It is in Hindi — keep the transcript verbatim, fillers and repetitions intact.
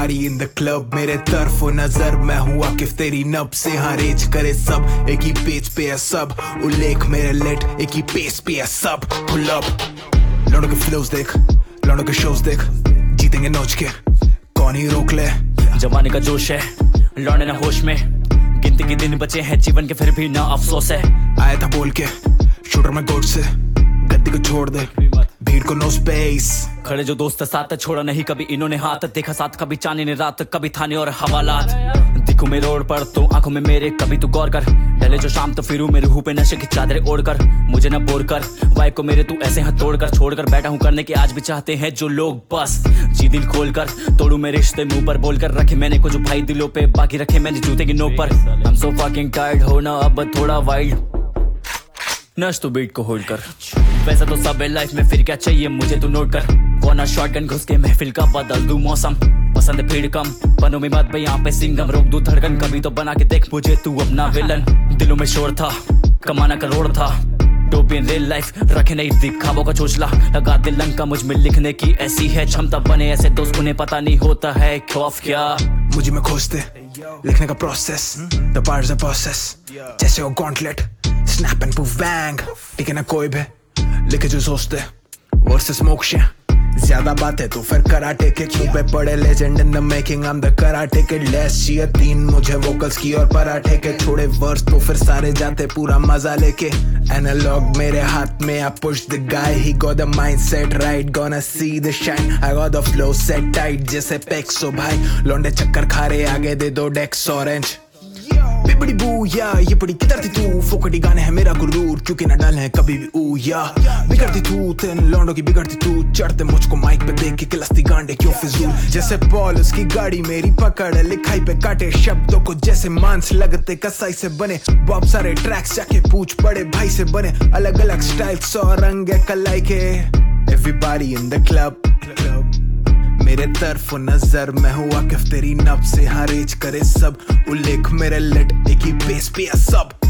Everybody in the club मेरे तरफ नजर, मैं हूँ आकिफ तेरी नब से, हाँ रेज करे सब, एक ही पेज पे है सब, उल्लेख मेरे लेट एक ही पेज पे है सब। पुल अप लौंडों के फ्लोज देख, लौंडों के शोज देख, जीतेंगे नोच के कौन ही रोक ले। जवानी का जोश है, लौंडे ना होश में, गिनती के दिन बचे हैं जीवन के, फिर भी ना अफसोस है। आया था बोल के शूटर में गोट से, गद्दी को छोड़ दे भीड़ को नो स्पेस। खड़े जो दोस्त साथ छोड़ा नहीं कभी इन्होंने हाथ, देखा साथ कभी चांदनी ने रात, कभी थाने और हवालात। दिखूं मैं रोड पर तो आंखों में मेरे, कभी तू गौर कर, डले जो शाम तो फिरूं मेरे रूह पे नशे की चादरें ओढ़कर। मुझे ना बोर कर वाइब को मेरे, तू ऐसे हाथ तोड़कर छोड़कर बैठा हूं करने के आज भी चाहते हैं जो लोग, बस जी दिल खोल कर तोड़ू मेरे रिश्ते मुंह पर बोलकर, रखे मैंने कुछ भाई दिलों पे, बाकी रखे मैंने जूते की नोक पर। I'm so fucking tired होना अब थोड़ा वाइल्ड, नश तो बीट को होल्ड कर। वैसा तो सब है लाइफ में, फिर क्या चाहिए मुझे तू नोट कर। कौन शॉटगन घुस के महफिल का बदल दूं मौसम, पसंद है भीड़ कम पनों में बात भाई, यहाँ पे सिंगम रोक दूं धड़कन, कभी तो बना के देख मुझे तू अपना विलन। दिलों में शोर था, कमाना करोड़ था, टोपी इन रियल लाइफ रखे नहीं दिखावों का चोचला, लगा दिल लंका मुझ में लिखने की ऐसी है क्षमता, बने ऐसे दोस्त उन्हें पता नहीं होता है खौफ क्या। मुझे में खोजते लिखने का process, the parts of process जैसे वो gauntlet, snap and poof bang, ठीक है ना कोई भी लिखे जो सोचते वर्सेस मोक्ष। ज्यादा बातें तो फिर कराटे के छुपे पड़े, legend in the making, I am the karate के लेस चाहिए तीन मुझे वोकल्स की और पराठे के, छोड़े वर्स तो फिर सारे जाते पूरा मजा लेके। एनालॉग मेरे हाथ में, I push the guy, he got the mindset right, gonna see the shine, I got the flow set tight जैसे पेक्सो भाई, लौंडे चक्कर खा रहे आगे दे दो डेक्स ऑरेंज। बड़ी बू या ये बड़ी किधर थी तू, फोकटी गाने है मेरा गुरूर, क्योंकि ना डल है कभी भी ऊ या बिगड़ती तू, तेन लौंडों की बिगड़ती तू, चढ़ते मुझको माइक पे देख के किलस्ती गांडे क्यों फिजूल, जैसे पॉल उसकी गाड़ी मेरी पकड़, लिखाई पे काटे शब्दों को जैसे मांस लगते कसाई से बने, बहुत सारे ट्रैक्स जाके पूछ बड़े भाई से बने, अलग अलग स्टाइल सौ रंग है कलाई के। एवरीबॉडी इन द क्लब मेरे तरफ नजर, मैं हूँ आकिफ तेरी नब से, हाँ रेज करे सब, उल्लेख मेरे लेट एक ही बेस पे है सब।